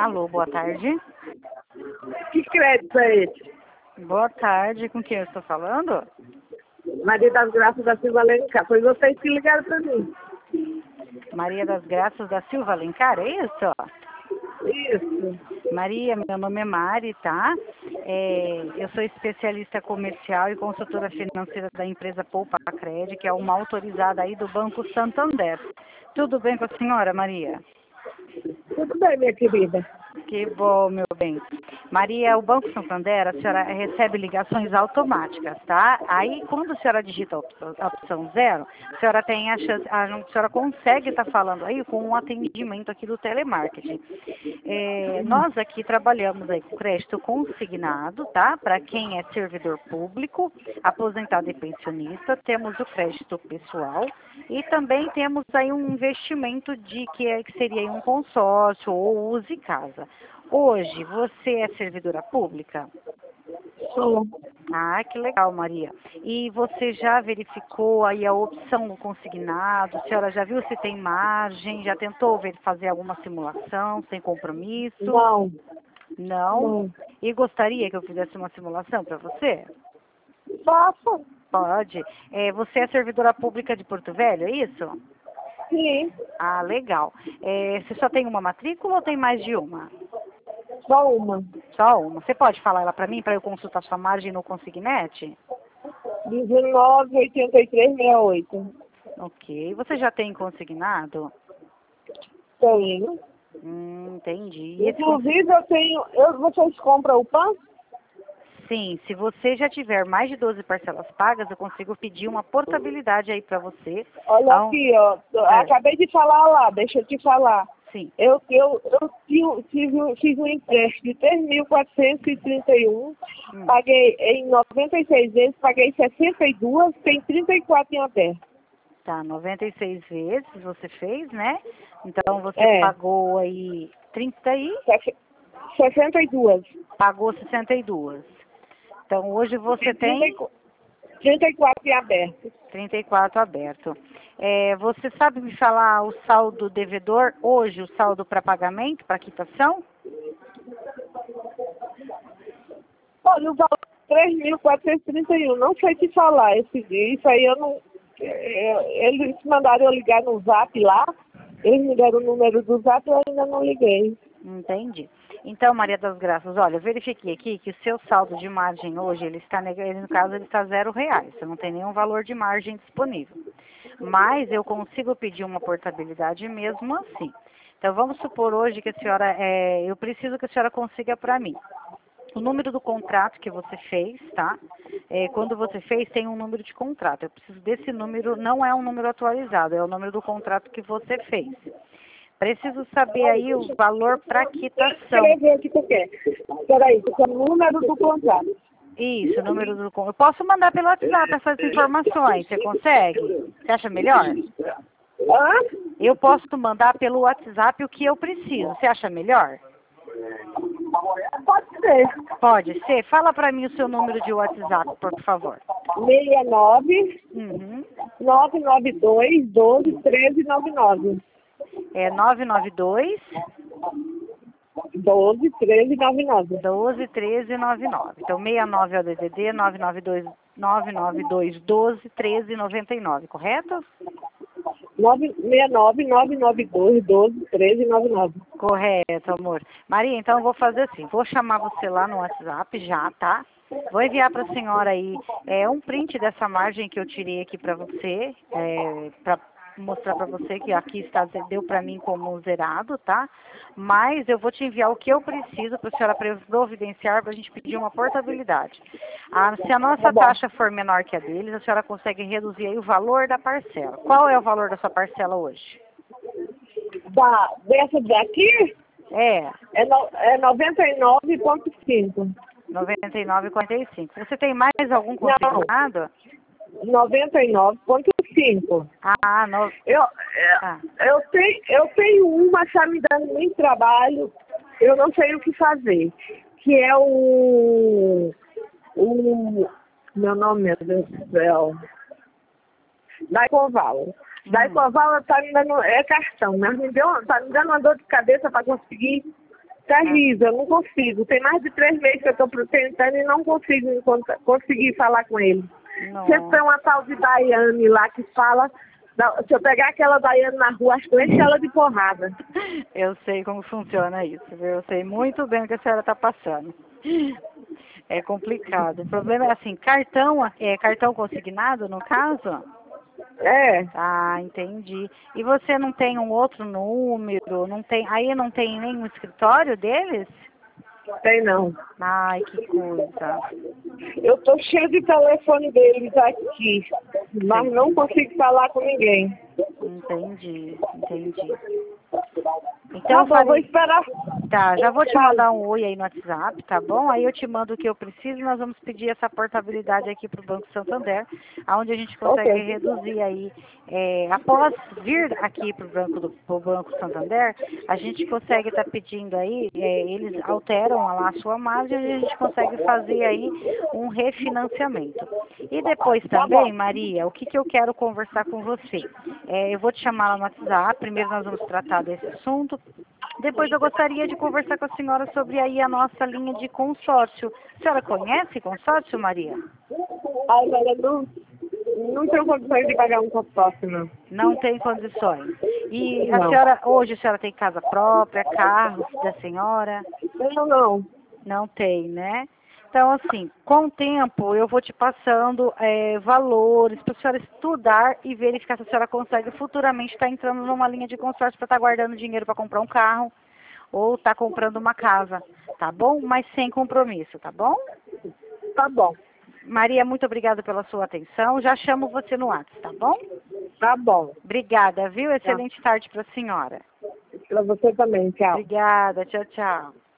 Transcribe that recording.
Alô, boa tarde. Que crédito é esse? Boa tarde, com quem eu estou falando? Maria das Graças da Silva Alencar. Foi vocês que ligaram para mim. Maria das Graças da Silva Alencar, é isso? Isso. Maria, meu nome é Mari, tá? Eu sou especialista comercial e consultora financeira da empresa Poupa Cred, que é uma autorizada aí do Banco Santander. Tudo bem com a senhora, Maria? Tudo bem, minha querida. Que bom, meu bem. Maria, o Banco Santander, a senhora recebe ligações automáticas, tá? Aí, quando a senhora digita a opção 0, a senhora tem a chance, a senhora consegue estar falando aí com um atendimento aqui do telemarketing. Nós aqui trabalhamos aí com crédito consignado, tá? Para quem é servidor público, aposentado e pensionista, temos o crédito pessoal e também temos aí um investimento que seria aí um consórcio ou use casa. Hoje, você é servidora pública? Sou. Ah, que legal, Maria. E você já verificou aí a opção do consignado? A senhora já viu se tem margem? Já tentou fazer alguma simulação sem compromisso? Não. Não? Não. E gostaria que eu fizesse uma simulação para você? Faça. Pode. Você é servidora pública de Porto Velho, é isso? Sim. Ah, legal. Você só tem uma matrícula ou tem mais de uma? Só uma. Só uma. Você pode falar ela para mim, para eu consultar sua margem no Consignet? 19,8368. Ok. Você já tem consignado? Tenho. Entendi. E Inclusive, vocês compram o pão? Sim, se você já tiver mais de 12 parcelas pagas, eu consigo pedir uma portabilidade aí para você. Olha aqui, ó. Acabei de falar lá, deixa eu te falar. Sim. Eu fiz um empréstimo de 3.431, paguei em 96 vezes, paguei 62, tem 34 em aberto. Tá, 96 vezes você fez, né? Então você pagou aí 62. Pagou 62. Então hoje você tem 34 em aberto. 34 aberto. Você sabe me falar o saldo devedor hoje, o saldo para pagamento, para quitação? Olha, o valor é 3.431, não sei te falar isso aí eu não... Eles mandaram eu ligar no Zap lá, eles me deram o número do Zap, eu ainda não liguei. Entendi. Então, Maria das Graças, olha, eu verifiquei aqui que o seu saldo de margem hoje, no caso, ele está R$0. Você não tem nenhum valor de margem disponível. Mas eu consigo pedir uma portabilidade mesmo assim. Então, vamos supor hoje que a senhora, eu preciso que a senhora consiga para mim o número do contrato que você fez, tá? Quando você fez, tem um número de contrato. Eu preciso desse número, não é um número atualizado, é o número do contrato que você fez. Preciso saber aí o valor para quitação. Escrever aqui por quê? Peraí, porque é o número do contrato. Isso, o número do contrato. Eu posso mandar pelo WhatsApp essas informações, você consegue? Você acha melhor? Eu posso mandar pelo WhatsApp o que eu preciso, você acha melhor? Pode ser. Pode ser? Fala para mim o seu número de WhatsApp, por favor. 69 992 12 13 99. 992 12 13 99. 12 13 99. Então 69 é o DDD, 992 12 13 99, correto? 69 992 12 13 99. Correto, amor. Maria, então eu vou fazer assim, vou chamar você lá no WhatsApp já, tá? Vou enviar para a senhora aí um print dessa margem que eu tirei aqui para você, para mostrar para você que aqui deu para mim como zerado, tá? Mas eu vou te enviar o que eu preciso para a senhora providenciar para a gente pedir uma portabilidade. Se a nossa taxa for menor que a deles, a senhora consegue reduzir aí o valor da parcela. Qual é o valor da sua parcela hoje? Dessa daqui? É 99,5. 99,45. Você tem mais algum consignado? 99,5. Eu tenho uma, está me dando muito trabalho, eu não sei o que fazer, que é meu nome, meu Deus do céu, da Ecoval. Da Ecoval está me dando cartão, mas está me dando uma dor de cabeça para conseguir Terrível, eu não consigo. Tem mais de 3 meses que eu estou tentando e não consigo conseguir falar com ele. Não. Sempre tem uma tal de Daiane lá que fala... Se eu pegar aquela Daiane na rua, acho que eu encho ela de porrada. Eu sei como funciona isso, viu? Eu sei muito bem o que a senhora está passando. É complicado. O problema é assim, cartão consignado, no caso? É, Ah, entendi. E você não tem um outro número? Não tem, aí não tem nenhum escritório deles? tem não. Ai, que coisa. Eu tô cheia de telefone deles aqui, mas não consigo falar com ninguém. Entendi. Tá Então, bom, vou esperar. tá, já vou te Tá. mandar um oi aí no WhatsApp, tá bom? Aí eu te mando o que eu preciso e nós vamos pedir essa portabilidade aqui para o Banco Santander, onde a gente consegue Ok. reduzir aí, após vir aqui para o Banco Santander, a gente consegue estar pedindo aí, eles alteram lá a sua margem e a gente consegue fazer aí um refinanciamento. E depois também, Maria, o que eu quero conversar com você? Eu vou te chamar lá no WhatsApp, primeiro nós vamos tratar desse assunto. Depois eu gostaria de conversar com a senhora sobre aí a nossa linha de consórcio. A senhora conhece consórcio, Maria? Ai, velho, não tenho condições de pagar um consórcio, não. Não tem condições. E a Não. senhora, hoje a senhora tem casa própria, carro da senhora? Não. Não tem, né? Então, assim, com o tempo eu vou te passando valores para a senhora estudar e verificar se a senhora consegue futuramente estar entrando numa linha de consórcio para estar guardando dinheiro para comprar um carro ou estar comprando uma casa, tá bom? Mas sem compromisso, tá bom? Tá bom. Maria, muito obrigada pela sua atenção. Já chamo você no WhatsApp, tá bom? Tá bom. Obrigada, viu? Excelente tarde para a senhora. Pra você também, tchau. Obrigada, tchau, tchau.